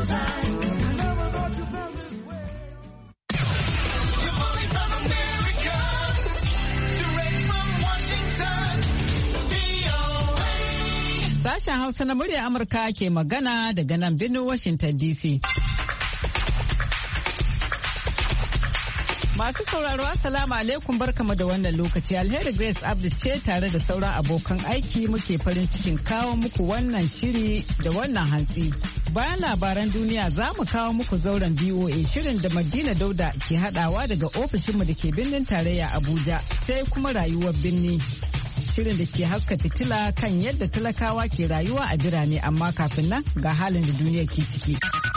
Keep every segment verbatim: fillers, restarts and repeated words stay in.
Sashen Hausa na murya Amurka ke magana daga nan birnin Washington D C. Masu sauraro Assalamu alaikum barkamu da wannan lokaci. Alheri Grace Abdu ce tare da sauran abokan aiki muke farin cikin kawo muku wannan shiri da wannan hantsi. Bayan labaran duniya za mu kawo muku zauren B O A shirin da Madina Dauda ke hadawa daga ofishinmu da ke birnin tarayya Abuja sai kuma rayuwar birni. Shirin da ke haska fitila kan yadda talakawa ke rayuwa a birane amma kafin nan ga halin da duniya ke ciki.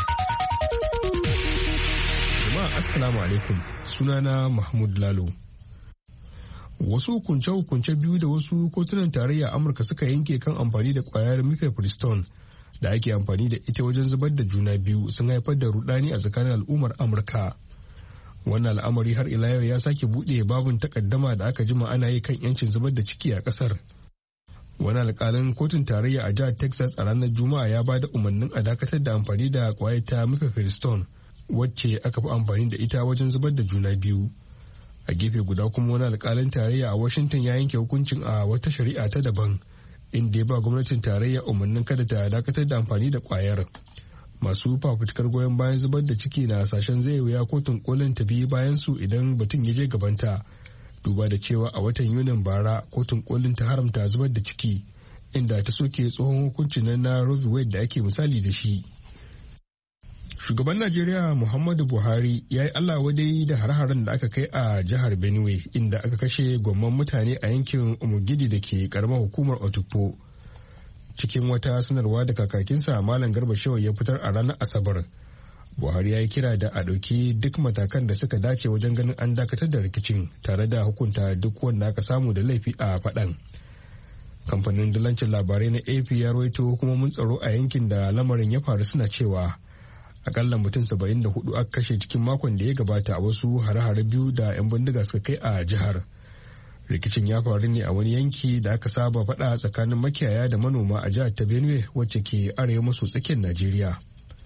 Jama'a Assalamu alaikum, sunana Mahmud Lalo. Wasu hukunce-hukunce biyu da wasu kotunan tarayya Amurka suka yanke kan amfani da kwayar mifepristone da ake amfani da ita wajen zubar da juna biyu sun haifar da rudani a tsakanin al'ummar Amurka. Wannan al'amari har ila yau ya sake buɗe babun takaddama da aka jima ana yi kan yancin zubar da ciki a ƙasar. Wani alƙalin kotun tarayya a jihar Texas a ranar Juma'a ya ba da umarnin a dakatar da amfani da ƙwayar ta mifepristone wacce aka fi amfani da ita wajen zubar da juna biyu. A gefe guda kuma wani alƙalin tarayya a Washington ya yanke hukuncin a wata shari'a ta daban inda ya ba gwamnatin tarayya umarnin kada ta dakatar da amfani da ƙwayar. Masu fafutukar goyon bayan zubar da ciki na hasashen zai wuya kotun kolin ta biyu bayan su idan batun ya je gabanta, duba da cewa a watan Yunin bara kotun kolin ta haramta zubar da ciki inda ta soke tsohon hukuncin na Roe v. Wade da ake misali da shi. Shugaban Najeriya Muhammadu Buhari ya yi Allah wadai da har-haren da aka kai a jihar Benue inda aka kashe gwamman mutane a yankin Umugidi da ke karamar hukumar Otukpo. Cikin wata sanarwa da kakakinsa Malam Garba Shehu ya fitar a ranar Asabar, Buhari ya yi kira da a ɗauki duk matakan da suka dace wajen ganin an dakatar da rikicin tare da hukunta duk wanda aka samu da laifi a faɗan. Kamfanin dalancin labarai na A P ya rawaito hukumomin tsaro a yankin da lamarin ya faru suna cewa akalla mutum saba'in da hudu aka kashe cikin makon da ya gabata a wasu hare-hare biyu da 'yan bindiga suka kai a jihar. Rikicin ya faru ne a wani yanki da aka saba faɗa tsakanin makiyaya da manoma a jihar ta Benue wacce ke arewa maso tsakiyar Najeriya.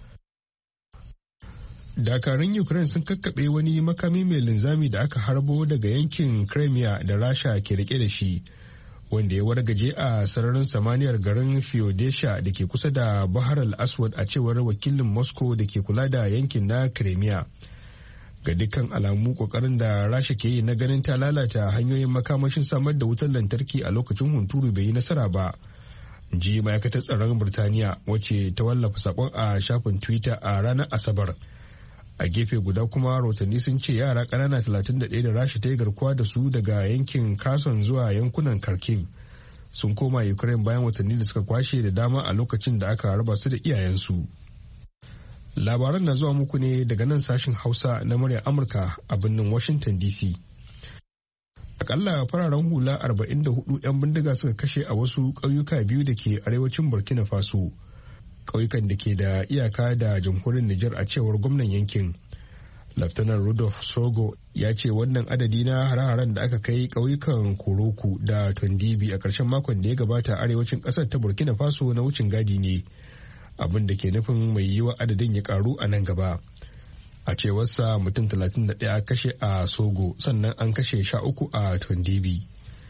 Dakarun Ukraine sun kakkaɓe wani makami mai linzami da aka harbo daga yankin Crimea da Rasha ke rike da shi, wanda ya wargaje a sararin samaniyar garin Fyodesha da ke kusa da Bahar al-Aswad a cewar wakilin Moscow da ke kula da yankin na Crimea. Ga dukkan alamu kokarin da Rasha ke yi na ganin ta lalata hanyoyin makamashin samar da wutar lantarki a lokacin hunturu bai yi nasara ba, ji ma'aikatar tsaron Birtaniya wacce ta wallafa sakon a shafin Twitter a ranar Asabar. A gefe guda kuma rahotanni sun ce yara ƙanana talatin da ɗaya da Rasha ta yi garkuwa da su daga yankin Kherson zuwa yankunan Kharkiv sun koma Ukraine bayan watanni da suka kwashe da dama a lokacin da aka raba su da iyayensu. Labaran na zuwa muku ne daga nan sashen Hausa na muryar Amurka a birnin Washington D C. Akalla fararen hula arba'in da hudu 'yan bindiga suka kashe a wasu ƙauyuka biyu da ke arewacin Burkina Faso, ƙauyukan da ke da iyaka da jamhuriyar Nijar a cewar gwamnan yankin. Laftanar Rudolf Sogo ya ce wannan adadi na hare-haren da aka kai ƙauyukan Koroku da Tondibi a ƙarshen makon da ya gabata arewacin ƙasar ta Burkina Faso na wucin gadi ne, abin da ke nufin mai yiwa adadin ya karu a nan gaba. A cewarsa mutum talatin da ɗaya kashe a Sogo sannan an kashe sha uku a Tondibi.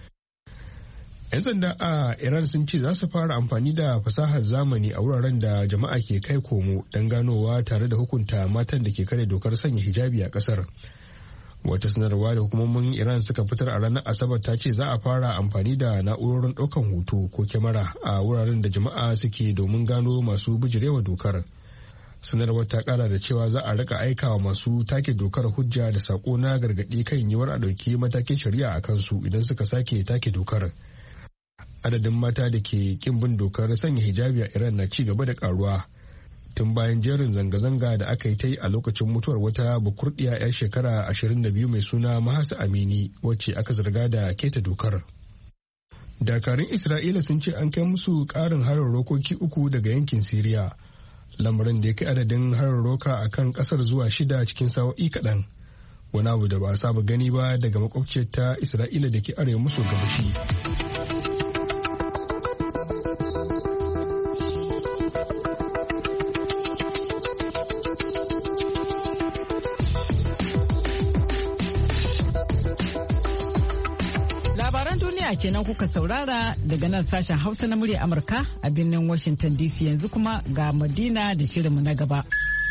'Yan sanda a Iran sun ce za su fara amfani da fasahar zamani a wuraren da jama'a ke kai komo don ganowa tare da hukunta matan da ke kare dokar sanya hijabi a ƙasar. Wata sanarwa da hukumomin Iran suka fitar a ranar Asabar ta ce za a fara amfani da na'urorin ɗaukan hoto ko kyamara a wuraren da jama'a suke domin gano masu bijirewa dokar. Sanarwar ta kara da cewa za a rika aikawa masu take dokar hujja da sako na gargaɗi kan yiwuwar a ɗauki matakin shari'a a kansu idan suka sake take dokar. Adadin mata da ke kin bin dokar sanya hijabi a Iran na ci gaba da karuwa tun bayan jerin zanga-zanga da aka yi ta yi a lokacin mutuwar wata bukurdiya 'yar shekara ashirin da biyu mai suna Mahasa Amini wacce aka zarga da keta dokar. Dakarun Isra'ila sun ce an kai musu ƙarin harin rokoki uku daga yankin Siriya, lamarin da ya kai adadin harin roka a kan ƙasar zuwa shida cikin sa'o'i kaɗan, wani abu da ba a saba gani ba daga makwabciyar ta Isra'ila da ke arewa maso gabashi. duniya kenan kuka saurara daga nan sashen Hausa na murya Amurka a birnin Washington D C. Yanzu kuma ga Madina da shirinmu na gaba.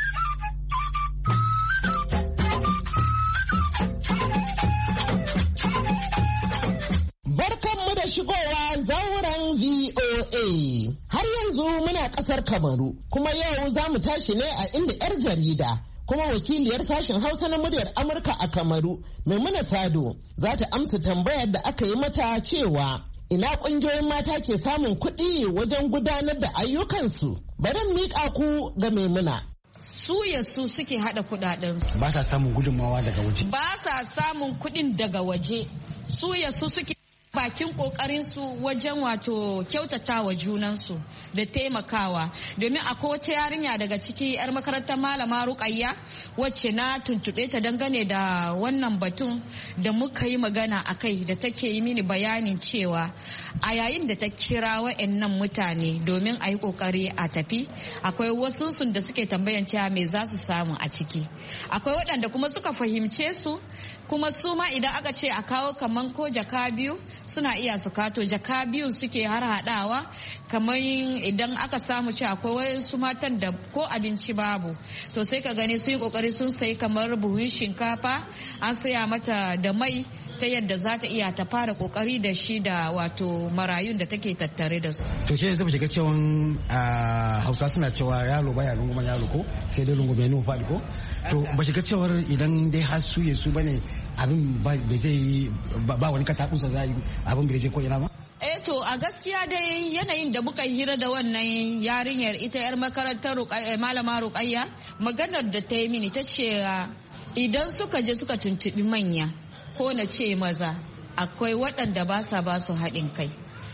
Barkanmu da shigowa zauren V O A. Har yanzu muna ƙasar Kamaru, kuma yau za mu tashi ne a inda 'yar jarida kuma wakiliyar sashen Hausa na muryar Amurka a Kamaru, Maimuna Sado, za ta amsa tambayar da aka yi mata cewa ina ƙungiyoyin mata ke samun kuɗi wajen gudanar da ayyukansu. Bari miƙa ku ga Maimuna. Su ya su suke hada kuɗaɗensu. Ba sa samun gudunmawa daga waje. Ba sa samun kuɗin daga waje. Su ya su suke bakin kokarin su wajen wato kyautata wa junansu da taimakawa, domin akwai wata yarinya daga ciki yar makarantar malama Rukayya wacce na tuntube ta dangane da wannan batun da muka yi magana a kai, da take yi mini bayanin cewa a yayin da ta kira wa'annan mutane domin a yi kokari a tafi, akwai wasu sun da suke tambayan cewa me za su samu a ciki, akwai waɗanda kuma suka fahimce su, kuma su ma idan aka ce a kawo kaman ko jaka biyu suna iya su kato jaka biyu suke har hadawa, kamar idan aka samu ci akwai wasu matan da ko abinci babu to sai ka gani sun yi kokari sun sayi kamar buhun shinkafa an saya mata da mai ta yadda za ta iya ta fara kokari da shi da wato marayun da take tattare da su. To ke zai shiga cewa Hausa suna cewa yalo baya runguman yalo ko sai dai rungume ne faɗi ko? To ba shiga cewar idan dai har su su bane abin ba zai ba wani kata kusa zai abin bai je ko ina ba? Eh to a gaskiya dai yanayin da muka hira da wannan yarinyar ita yar makarantar malama Rukayya, maganar da ta yi mini ta ce idan suka je suka tuntubi manya ko na ce maza akwai waɗanda ba sa ba su haɗin kai,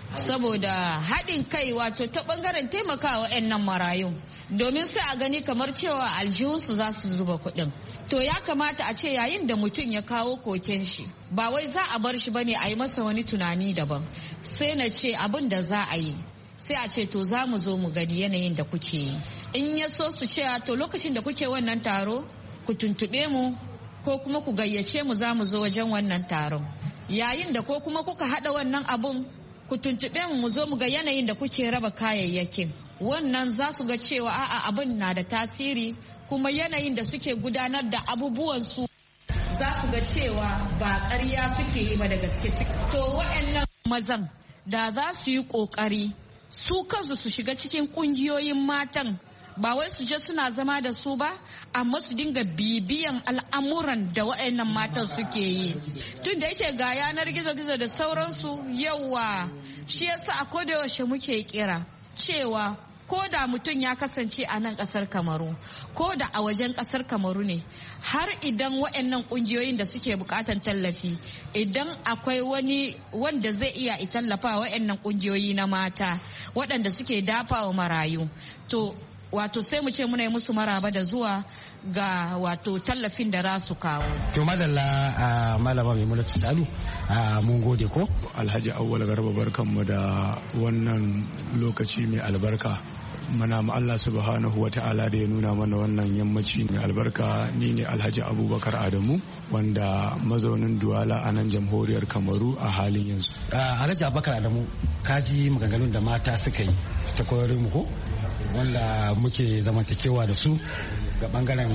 saboda haɗin kai wato ta ɓangaren taimakawa waɗannan marayun, domin sai a gani kamar cewa aljihunsu za su zuba kuɗin. To ya kamata a ce yayin da mutum ya kawo koken shi ba wai za a bar shi bane a yi masa wani tunani daban, sai na ce abin da za a yi sai a ce to za mu zo mu gani yanayin da kuke yi, in ya so su ce to lokacin da kuke wannan taro ku tuntuɓe mu ko kuma ku gayyace mu za mu zo wajen wannan taron, yayin da ko kuma kuka haɗa wannan abun ku tuntuɓe mu mu zo mu ga yanayin da kuke raba kayayyakin, wannan za su ga cewa a'a abin na da tasiri, kuma yanayin da suke gudanar da abubuwansu za su ga cewa ba ƙarya suke yi ba da gaske suke. To wa'annan mazan da za su yi ƙoƙari su kansu su shiga cikin ƙungiyoyin matan, ba wai su je suna zama da su ba, amma su dinga bibiyan al'amuran da waɗannan matan suke yi, tun da yake ga yanar gizo-gizo da sauransu. Yawa shi yasa a koda yaushe muke kira cewa ko da mutum ya kasance a nan kasar Kamaru ko da a wajen kasar Kamaru ne, har idan waɗannan ƙungiyoyin da suke bukatan tallafi, idan akwai wani wanda zai iya tallafa waɗannan ƙungiyoyi na mata waɗanda suke dafa wa marayu, to wato sai mu ce muna yi musu maraba da zuwa ga wato tallafin da za su kawo. To madalla a malama mai mulki Salu mun gode ko? Alhaji Awwal Garba barkanmu da wannan lokaci mai albarka. Muna ma Allah subhanahu wa ta'ala da ya nuna mana wannan yammaci mai albarka. Ni ne Alhaji Abubakar Adamu wanda mazaunin Duwala a nan jamhuriyar Kamaru a halin yanzu. Alhaji Abubakar Adamu, ka ji maganganun da mata suka yi ta koyar mu ko? Wanda muke zamantakewa da su ga bangaren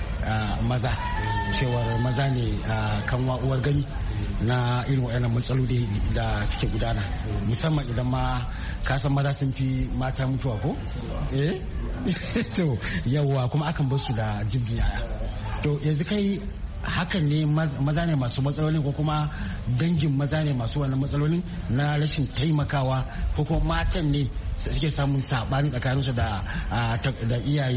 maza, cewar maza ne kan uwar gani na irin waɗannan matsaloli da suke gudana, musamman idan ma kasan maza sun fi mata mutuwa ko? eh to yawa kuma akan bar su da jibin yaya. To yanzu kai hakan ne maza ne masu matsaloli ko kuma dangin maza ne masu wannan matsalolin na rashin taimakawa, ko kuma matan ne suke samun sabani tsakaninsu da da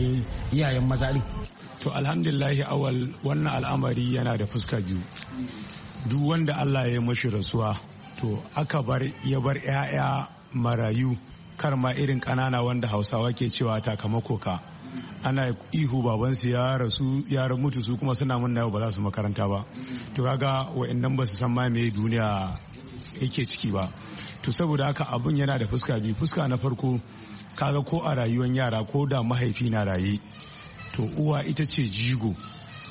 iyayen maza din? To alhamdulillahi awal, wannan al'amari yana da fuska biyu. Duk wanda Allah ya mashi rasuwa to aka bar ya bar 'ya'ya marayu, kar ma irin ƙanana wanda Hausawa ke cewa takamako ka, ana ihu babansu ya rasu ya mutu, su kuma suna munna yau ba za su makaranta ba. To kaga wa'annan ba su san ma me duniya yake ciki ba. To saboda haka abun yana da fuska biyu. Fuska na farko, kaga ko a rayuwar yara ko da mahaifi na raye, to uwa ita ce jigo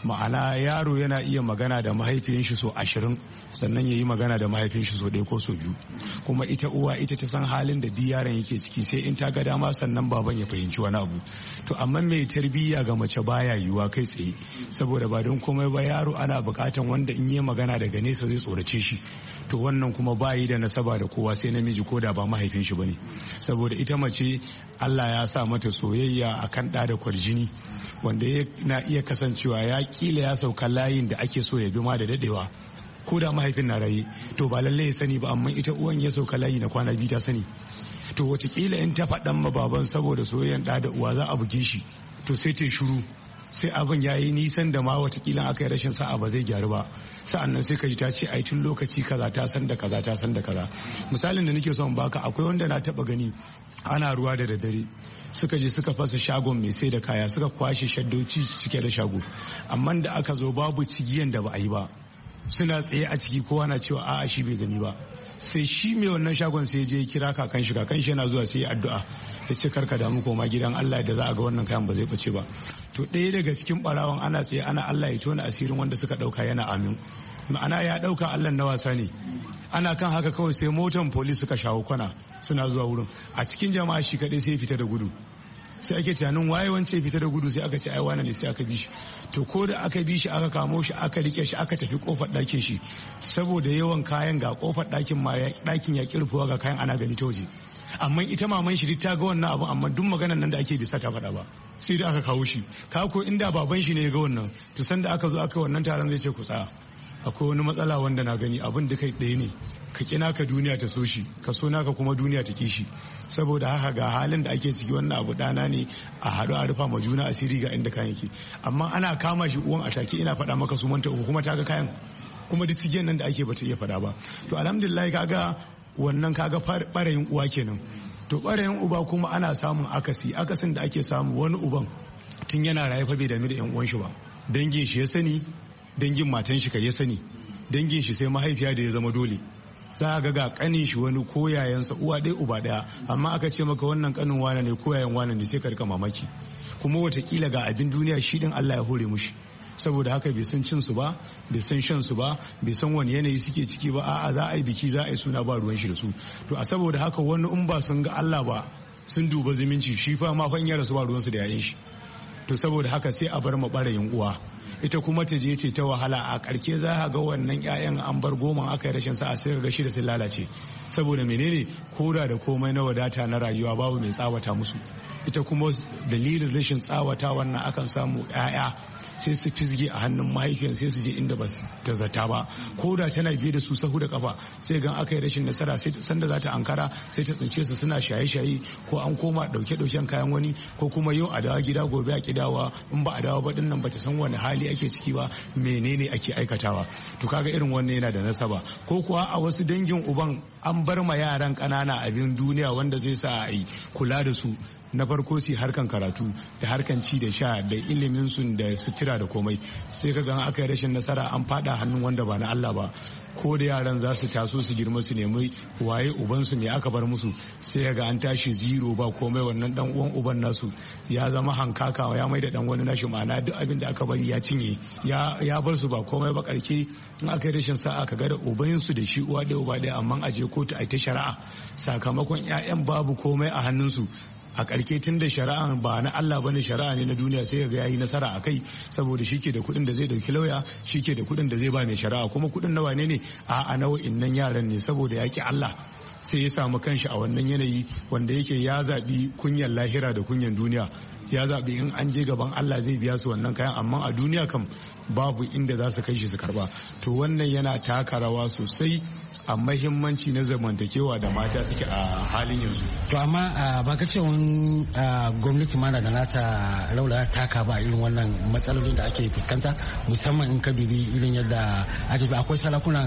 ma'ana yaro yana iya magana da mahaifiyar shi so ashirin sannan ya yi magana da mahaifiyar shi so ɗaya ko so biyu, kuma ita uwa ita ta san halin da duk yaron yake ciki, sai in ta ga dama sannan baban ya fahimci wani abu. To amma mai tarbiyya ga mace baya yiwuwa kai tsaye, saboda ba don komai ba yaro ana bukatan wanda in yi magana daga nesa zai tsorace shi. To wannan kuma ba yi da nasaba da kowa sai namiji ko da ba mahaifin shi bane, saboda ita mace Allah ya sa mata soyayya akan ɗa da kwarjini, wanda na iya kasancewa ya kila ya sauka layin da ake so ya bi ma da dadewa, ko da mahaifin na raye to ba lallai ya sani ba, amma ita uwan ya sauka layi na kwana biyu ta sani. To watakila in ta faɗan ma baban saboda soyayyan ɗa da uwa za a buge shi, to sai ta shiru, sai abin ya yi nisan da ma watakila aka yi rashin sa'a ba zai gyaru ba. Sa'an nan sai ka ji ta ce ai tun lokaci kaza ta san da kaza ta san da kaza. Misalin da nake son baka, akwai wanda na taba gani ana ruwa da daddare, suka je suka fasa shagon mai sai da kaya, suka kwashe shaddoci cike da shago, amma da aka zo babu cigiyan da ba a yi ba, suna tsaye a ciki kowa na cewa a'a shi bai gani ba. Sai shi mai wannan shagon sai je kira kakan shi, kakan shi yana zuwa sai ya addu'a ya ce karka damu koma gidan Allah da za a ga wannan kayan ba zai bace ba. To ɗaya daga cikin barawan ana tsaye ana Allah ya tona asirin wanda suka ɗauka yana amin, ma'ana ya ɗauka Allah na wasa ne. Ana kan haka kawai sai motan polis suka shawo kwana suna zuwa wurin, a cikin jama'a shi kaɗai sai fita da gudu. Sai ake tunanin waye wance fita da gudu, sai aka ce ai wani ne, sai aka bi shi. To ko da aka bi shi aka kamo shi aka rike shi aka tafi kofar ɗakin shi, saboda yawan kayan ga kofar ɗakin ma ɗakin ya kirfuwa ga kayan ana gani ta waje. Amma ita maman shi ta ga wannan abu, amma duk maganar nan da ake bisa ta faɗa ba, sai da aka kawo shi. Ka ko inda baban shi ne ya ga wannan, to sanda aka zo aka wannan taron zai ce ku tsaya, akwai wani matsala wanda na gani, abin da kai ɗaya ne, ka kina ka duniya ta so shi, ka so naka kuma duniya ta ki shi. Saboda haka ga halin da ake ciki, wannan abu ɗana ne, a haɗu a rufa ma juna asiri ga inda kayan yake. Amma ana kama shi uwan a take, ina faɗa maka su manta uku kuma ta ga kayan, kuma duk cikin nan da ake bata iya faɗa ba. To alhamdulillah kaga wannan kaga ɓarayin uwa kenan. To ɓarayin uba kuma ana samun akasi, akasin da ake samu wani uban tun yana raye fa bai dami da yan uwan shi ba, dangin shi ya sani, dangin matan shi kai ya sani, dangin shi sai mahaifiya da ya zama dole. Za ga ga kanin shi wani ko yayansa uwa ɗaya uba ɗaya, amma aka ce maka wannan kanin wane ne ko yayan wane ne, sai ka rika mamaki. Kuma watakila ga abin duniya shi din Allah ya hore mushi, saboda haka bai san cin su ba, bai san shan su ba, bai san wani yanayi suke ciki ba, a'a za a yi biki za a yi suna ba ruwan shi da su. To a saboda haka wani in ba sun ga Allah ba sun duba zumunci, shi fa ma fan yara su ba ruwan su da yayin shi. To saboda haka sai a bar ma ɓarayin uwa, ita kuma ta je ce ta wahala, a karke za a ga wannan 'ya'yan an bar goma aka yi rashin sa'a sai ga shida sun lalace. Saboda menene, koda da komai na wadata na rayuwa babu mai tsawata musu. Ita kuma dalilin rashin tsawata wannan akan samu 'ya'ya sai su fizge a hannun mahaifiyar, sai su je inda ba ta zata ba, ko da tana biye da su sahu da kafa, sai gan aka yi rashin nasara, sai sanda za ta ankara sai ta tsince su suna shaye-shaye, ko an koma dauke-dauken kayan wani, ko kuma yau a dawo gida gobe a kidawa, in ba a dawo ba din nan bata san wani hali ake ciki ba, menene ake aikatawa. To kaga irin wannan yana da nasaba. Ko kuwa a wasu dangin uban an bar ma yaran ƙanana abin duniya wanda zai sa a yi kula da su, na farko su harkan karatu da harkan ci da sha da ilimin su da sutura da komai, sai ka ga aka yi rashin nasara an fada hannun wanda ba na Allah ba, ko da yaran za su taso su girma su nemi waye ubansu ne aka bar musu, sai ga an tashi zero ba komai. Wannan dan uwan uban nasu ya zama hankaka, ya mai da dan wani nashi, ma'ana duk abin da aka bari ya cinye, ya bar su ba komai ba. Karke in aka yi rashin sa'a ka ga da ubansu da shi uwa ɗaya uba ɗaya, amma a je kotu a ta shari'a, sakamakon 'ya'yan babu komai a hannunsu. A karke tun da shari'a ba na Allah bane, shari'a ne na duniya, sai ga yayi nasara a kai, saboda shi ke da kuɗin da zai dauki lauya, shi ke da kuɗin da zai ba mai shari'a, kuma kuɗin na wane ne, a a nau'in nan yaran ne, saboda yaki Allah sai ya samu kanshi a wannan yanayi wanda yake ya zaɓi kunyan lahira da kunyan duniya. Ya zaɓi in an je gaban Allah zai biya su wannan kayan, amma a duniya kam babu inda za su kai shi su karba. To wannan yana taka rawa sosai a mahimmanci na zamantakewa da mata suke a halin yanzu. To amma ba ka ce wani gwamnati mana da nata raula taka ba irin wannan matsalolin da ake fuskanta, musamman in ka dubi irin yadda ake bi, akwai salakunan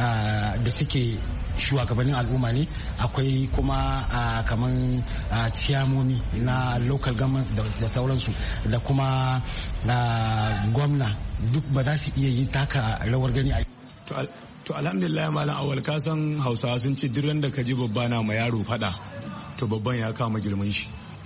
da suke shugabannin al'umma ne, akwai kuma kaman ciyamomi na local governments da sauransu, da kuma gwamna, duk ba za su iya yi taka rawar gani a to alhamdulillah malam awal, ka san Hausawa sun ce duk da ka ji babba na ma yaro fada, to babban ya kama girman shi.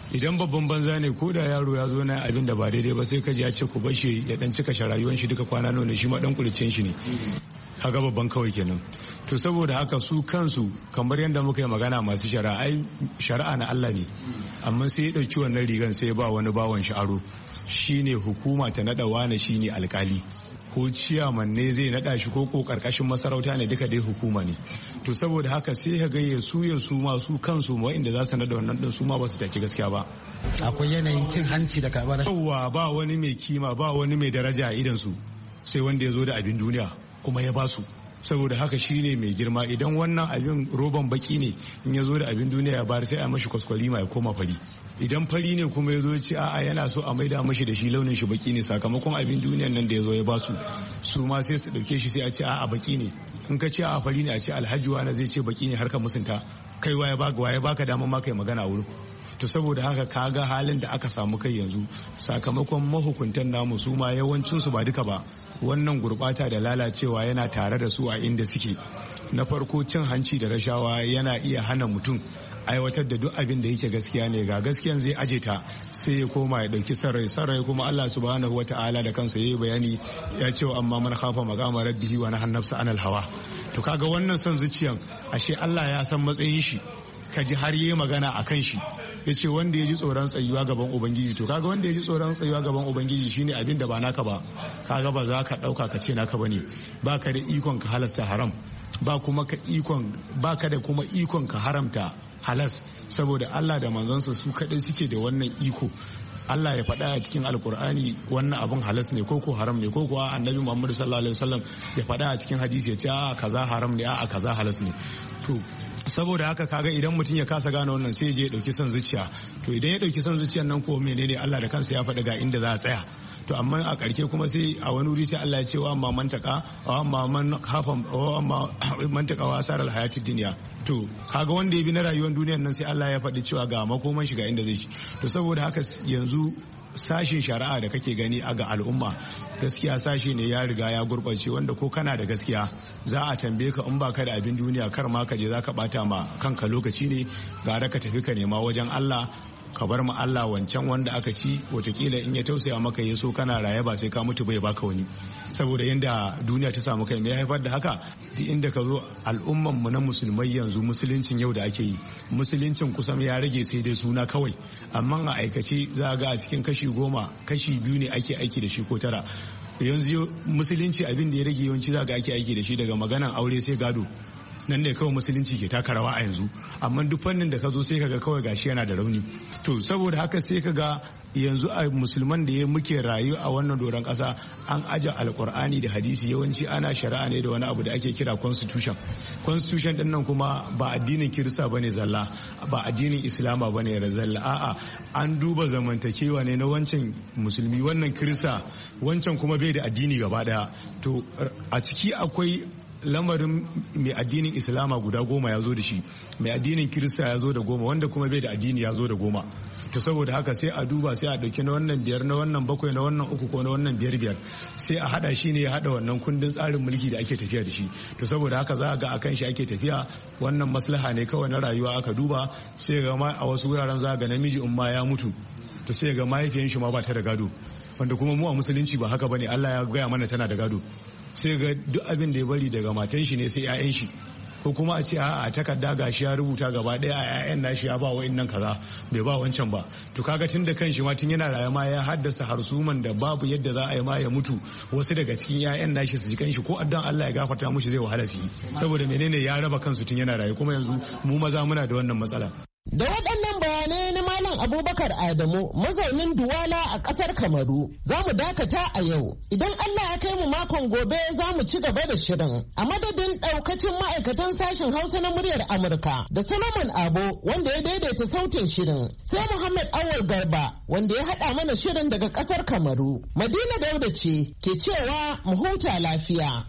idan babban banza ne ko da yaro ya zo na abin da ba daidai ba sai kaji ya ce ku bashi ya dan cika rayuwar shi duka kwana nawa ne shi ma dan kulicin shi ne kaga babban kawai kenan. To saboda haka su kansu kamar yadda muka yi magana masu shari'a ai shari'a na Allah ne amma sai ya dauki wannan rigan sai ya ba wani bawan shi aro shine hukuma ta nada wani shine alkali ko ciyaman ne zai nada shi ko ko karkashin masarauta ne duka dai hukuma ne. To saboda haka sai ya ga ya su ya su ma su kansu wa'inda za su nada wannan din su ma ba su taki gaskiya ba. Akwai yanayin cin hanci da karɓar. Yawwa ba wani mai kima ba wani mai daraja a idan su sai wanda ya zo da abin duniya kuma ya basu. Saboda haka shine mai girma idan wannan abin roban baki ne in ya zo da abin duniya ya bayar sai a mashi kwaskwalima ya koma fari. Idan fari ne kuma ya zo ce a'a yana so a maida mashi da shi launin shi baki ne sakamakon abin duniyan nan da ya zo ya basu su ma sai su dauke shi sai a ce a'a baki ne in ka ce a fari ne a ce alhaji wani zai ce baki ne har ka musunta kai waye baka waye baka dama ma kai magana wurin. To saboda haka kaga halin da aka samu kai yanzu sakamakon mahukuntan namu su ma yawancin su ba duka ba wannan gurbata da lalacewa yana tare da su a inda suke. Na farko cin hanci da rashawa yana iya hana mutum aiwatar da duk abin da yake gaskiya ne ga gaskiyan zai aje ta sai ya koma ya dauki sarrai sarrai kuma Allah subhanahu wataala da kansa yayi bayani ya ce amma man khafa maqama rabbihi wa nahana nafsa anil hawa. To kaga wannan son zuciyan ashe Allah ya san matsayin shi kaji har yayi magana akan shi ya ce wanda ya ji tsoron tsayuwa gaban ubangiji. To kaga wanda ya ji tsoron tsayuwa gaban ubangiji shine abin da ba naka ba kaga ba za ka dauka ka ce naka bane baka da ikon ka halasta haram ba kuma ka ikon baka da kuma ikon ka haramta halas saboda Allah da manzansa su kadai suke da wannan iko. Allah ya faɗa a cikin alkur'ani wannan abin halas ne ko ko haram ne ko kuwa annabi Muhammadu sallallahu alaihi wasallam ya faɗa a cikin hadisi ya ce a kaza haram ne a kaza halas ne. To saboda haka kaga idan mutum ya kasa gane wannan sai je ya dauki son zuciya. To idan ya dauki son zuciyan nan ko menene Allah da kansa ya faɗa ga inda za a tsaya. To amma a ƙarshe kuma sai a wani wuri sai Allah ya ce wa amma mantaka wa amma man hafa wa amma mantaka wa asar alhayatid dunya. To kaga wanda ya bi na rayuwar duniyar nan sai Allah ya faɗi cewa ga makoman shi ga inda zai shi. To saboda haka yanzu sashin shari'a da kake gani a ga al'umma gaskiya sashi ne ya riga ya gurɓace wanda ko kana da gaskiya za a tambaye ka in baka da abin duniya kar ma ka je za ka bata ma kanka lokaci ne gara ka tafi ka nema wajen Allah ka bar ma Allah wancan wanda aka ci watakila in ya tausaya maka ya so kana raye ba sai ka mutu bai baka wani saboda yanda duniya ta samu kai me ya haifar da haka duk inda ka zo al'umman mu na musulmai yanzu musuluncin yau da ake yi musuluncin kusan ya rage sai dai suna kawai amma a aikace za ga a cikin kashi goma kashi biyu ne ake aiki da shi ko tara yanzu musulunci abin da ya rage yawanci za ga ake aiki da shi daga maganan aure sai gado nan ne kawai musulunci ke taka rawa a yanzu amma duk fannin da ka zo sai kaga kawai gashi yana da rauni. To saboda haka sai kaga yanzu a musulman da ya muke rayu a wannan doron kasa an aje alkur'ani da hadisi yawanci ana shari'a ne da wani abu da ake kira constitution. Constitution din nan kuma ba addinin kirista bane zalla ba addinin islama bane zalla a'a an duba zamantakewa ne na wancan musulmi wannan kirista wancan kuma bai da addini gaba daya. To a ciki akwai lamarin mai addinin islama guda goma ya zo da shi mai addinin kirista ya zo da goma wanda kuma bai da addini ya zo da goma. To saboda haka sai a duba sai a dauki na wannan biyar na wannan bakwai na wannan uku ko na wannan biyar biyar sai a hada shi ne ya hada wannan kundin tsarin mulki da ake tafiya da shi. To saboda haka za a ga akan shi ake tafiya wannan maslaha ne kawai na rayuwa aka duba sai ga ma a wasu wuraren za ga namiji in ma ya mutu to sai ga mahaifiyan shi ma ba ta da gado wanda kuma mu a musulunci ba haka bane Allah ya gaya mana tana da gado. Sai ga duk abin da ya bari daga matan shi ne sai 'ya'yan shi ko kuma a ce a takarda gashi ya rubuta gaba daya a 'ya'yan nashi ya ba wa'annan kaza bai ba wancan ba. To kaga tun da kanshi ma tun yana raye ma ya haddasa harsuman da babu yadda za a yi ma ya mutu wasu daga cikin 'ya'yan nashi su ji kanshi ko addan Allah ya gafarta mushi zai wahala su yi saboda menene ya raba kansu tun yana raye kuma yanzu mu maza muna da wannan matsala. Da waɗannan bayanai na Malam Abubakar Adamu mazaunin Duwala a ƙasar Kamaru za mu dakata a yau. Idan Allah ya kai mu makon gobe za mu ci gaba da shirin. A madadin ɗaukacin ma'aikatan sashen Hausa na muryar Amurka da Solomon Abo wanda ya daidaita sautin shirin. Sai Muhammad Awal Garba wanda ya haɗa mana shirin daga ƙasar Kamaru. Madina Dauda ce ke cewa mu huta lafiya.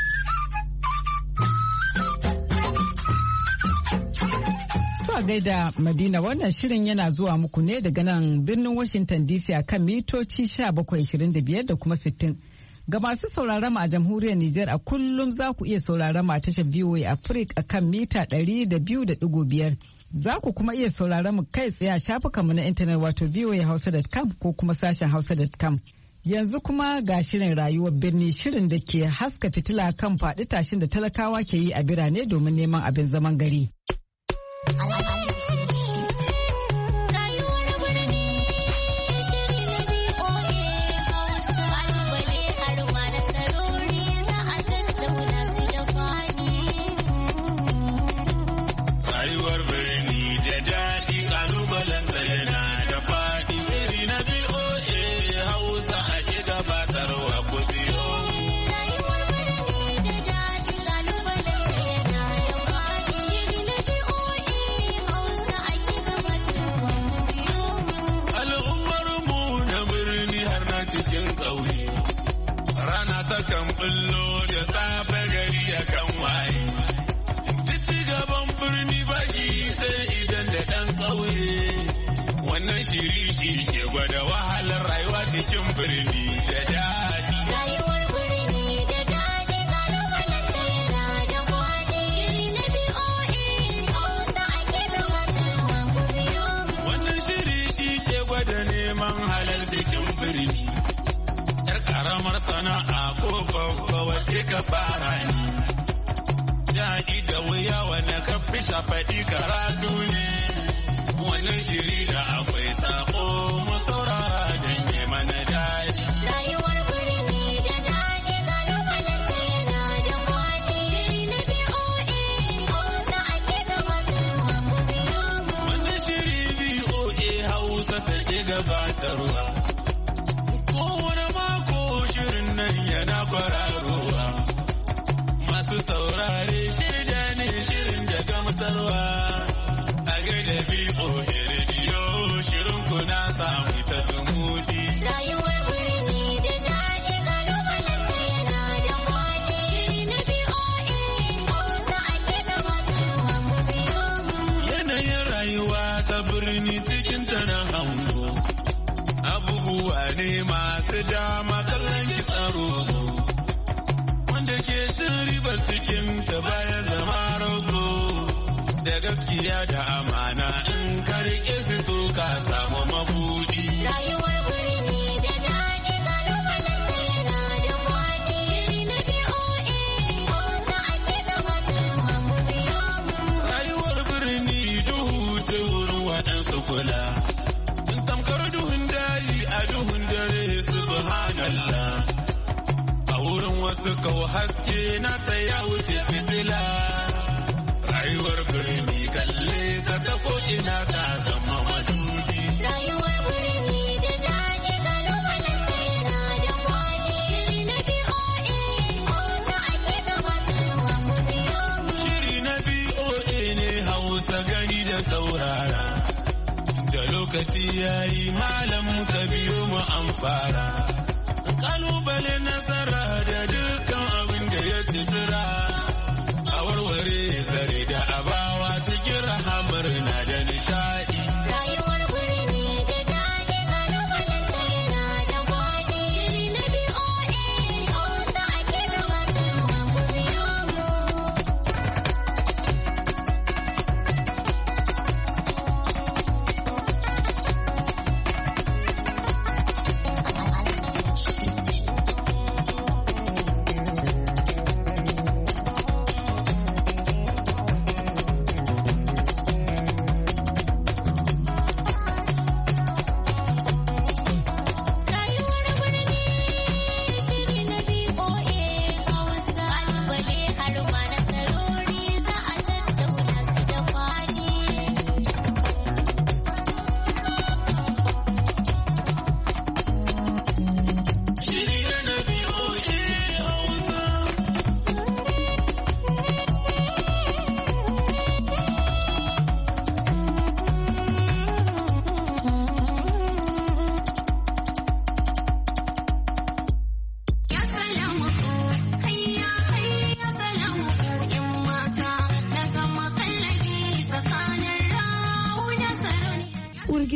A gaida Madina wannan shirin yana zuwa muku ne daga nan birnin Washington D C a kan mitoci sha bakwai ishirin da biyar da kuma sittin. Ga masu sauraron a jamhuriyar Nijar a kullum za ku iya sauraron a tashar V O A Africa a kan mita ɗari da biyu da ɗigo biyar. Za ku kuma iya sauraron mu kai tsaye a shafukanmu na intanet wato v o a hausa dot com ko kuma sashen hausa dot com. Yanzu kuma ga shirin rayuwar birni, shirin da ke haska fitila kan faɗi tashin da talakawa ke yi a birane domin neman abin zaman gari. cikin ƙauye rana ta kan bullo da safe gari ya kan waye ta ci gaban birni ba shi sai idan da ɗan ƙauye wannan shiri shi ke gwada wahalar rayuwa cikin birni da daɗi. Rayuwar birni da daɗi ƙalubalen ta yana da kwaɗi shiri na B O A Hausa ake gabatarwa ku biyo. Wannan shiri shi ke gwada neman halal cikin birni. Yar karamar sana'a ko babba wace ka fara ni. Daɗi da wuya wanda ka fi shafaɗi karatu ne. Wannan shiri da akwai sako mu saurara don yi mana daɗi. Rayuwar birni da daɗi ƙalubalen ta yana da kwaɗi. Shiri na B O A Hausa ake gabatarwa ku biyo mu. Wannan shiri B O A Hausa take gabatarwa. Yana kwararowa masu saurare shaida ne shirin da gamsarwa a gaida B O A rediyo shirin kuna samu ta zumudi. Rayuwar birni da daɗi ƙalubalen ta yana da kwaɗi shiri na B O A Hausa ake gabatarwa ku biyo mu. Yanayin rayuwa ta birni cikin ta na hango abubuwa ne masu dama kallon ki tsaro wanda ke cin ribar cikin ta baya zama rago da gaskiya da amana in ka rike su to ka samu mabudi. Rayuwar birni da daɗi ƙalubalen ta yana da kwaɗi shiri na B O A Hausa ake gabatarwa ku biyo mu. Rayuwar birni duhu ce wurin waɗansu kula. Tamkar duhun daji a duhun dare subhanallah a wurin wasu kawo haske na ta ya wuce fitila. Rayuwar birni kalle ka ta ko'ina ka zama madubi. Rayuwar birni da daɗi ƙalubalen ta yana da kwaɗi shiri na B O A Hausa ake gabatarwa ku biyo mu. Shiri na B O A ne Hausa gani da saurara. Da lokaci ya yi malam ka biyo mu an fara. Kalubale nasara da dukkan abin da ya tsira. A warware zare da abawa cikin rahamar na da nishaɗi. Rayuwar birni da daɗi kalubalen ta yana da kwaɗi. Shiri na B O A Hausa ake gabatarwa ku biyo mu.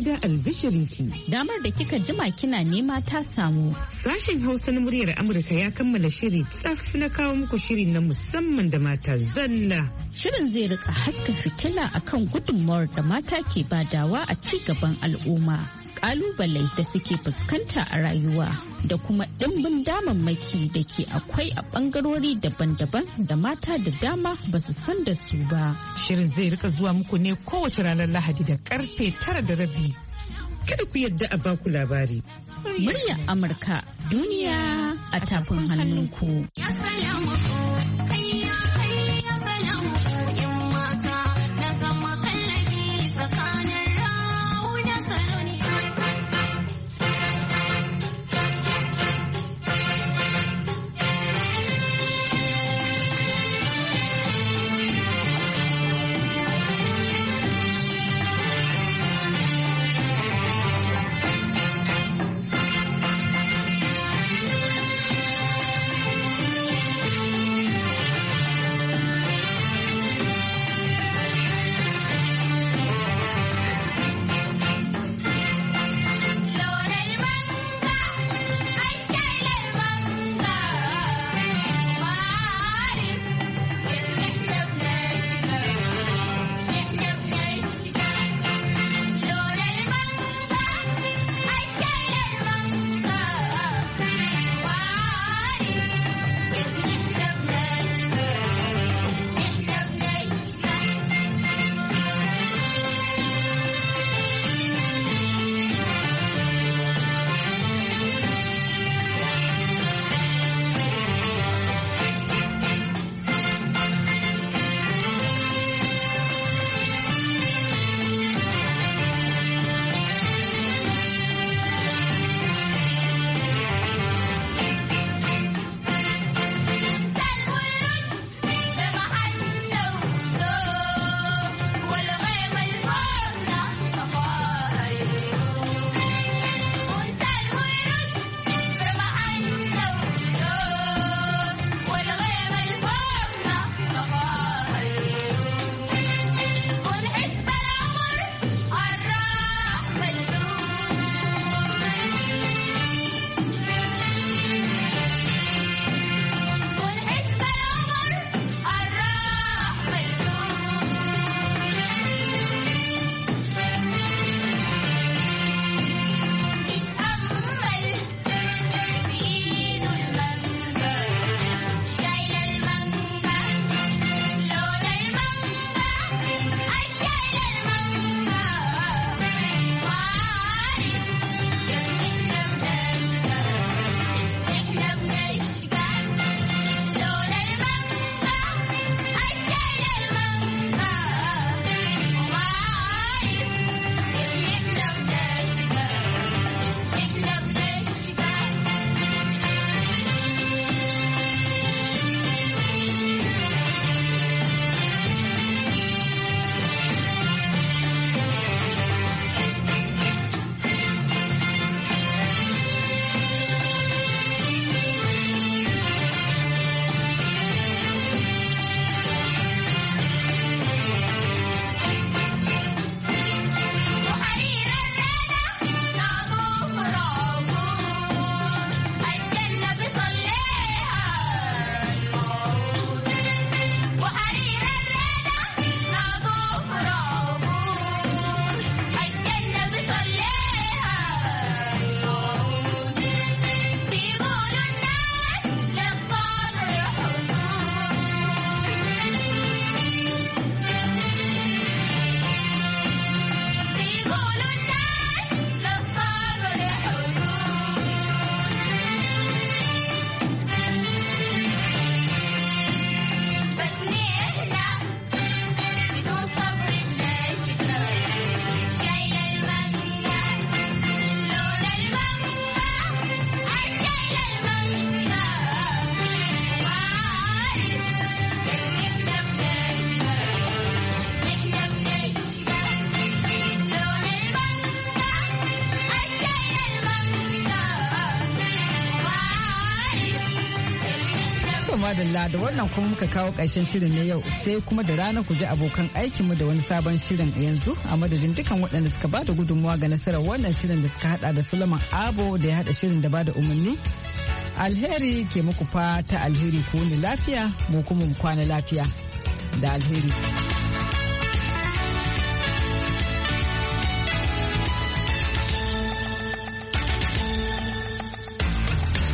da albishirinki. Damar da kika jima kina nema ta samu. Sashen Hausa na muryar Amurka ya kammala shiri tsaf na kawo muku shiri na musamman da mata zalla. Shirin zai rika haska fitila akan gudunmawar da mata ke badawa a ci gaban al'umma. Kalubale da suke fuskanta a rayuwa da kuma ɗimbin damammaki da ke akwai a ɓangarori daban-daban da mata da dama ba su san da su ba. Shirin zai rika zuwa muku ne kowace ranar Lahadi da karfe tara da rabi. Kada ku yadda a baku labari. Muryar Amurka, duniya a tafin hannunku. madalla da wannan kuma muka kawo ƙarshen shirin na yau sai kuma da rana ku ji abokan aikinmu da wani sabon shirin yanzu a madadin dukan waɗanda suka bada gudunmawa ga nasarar wannan shirin da suka hada da Suleiman Abo da ya hada shirin da bada umarni. Alheri ke muku fata alheri ku wani lafiya mu kuma mu kwana lafiya da alheri.